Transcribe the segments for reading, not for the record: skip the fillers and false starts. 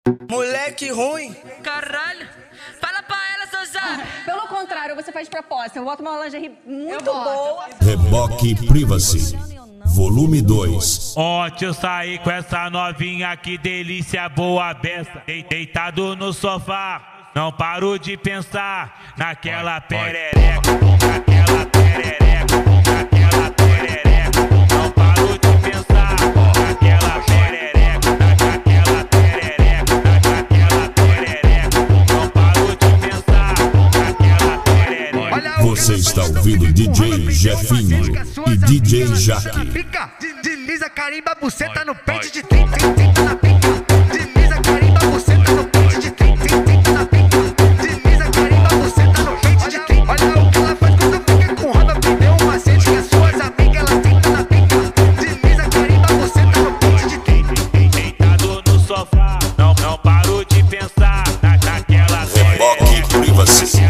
Moleque ruim. Caralho. Fala pra ela, seu Zé. Pelo contrário, você faz proposta. Eu boto uma lingerie muito boa. Reboque Privacy, volume 2. Ontem eu saí com essa novinha, que delícia boa beça. Deitado no sofá, não paro de pensar naquela perereca, naquela perereca, naquela perereca. Não paro de pensar naquela perereca, naquela perereca, naquela perereca. Não paro de pensar naquela perereca. Você está ouvindo DJ Jefinho e DJ Jaque. Pica, desliza, carimba, buceta no peito de 30 na pica. Desliza, carimba, buceta no peito de 30 na pica. Desliza, carimba, buceta no peito de 30. Olha o que ela faz quando fica com raiva. Perdeu um macete que as suas amigas ela senta na pica. Desliza, carimba, buceta no peito de 30. Deitado no sofá, não paro de pensar naquela Reboque Privacy.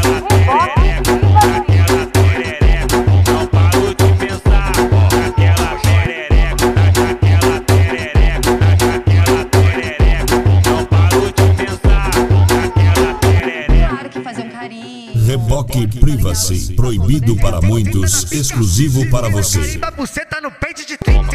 Reboque Privacy, proibido para muitos, exclusivo para você. Carimba, buceta no peito de 30.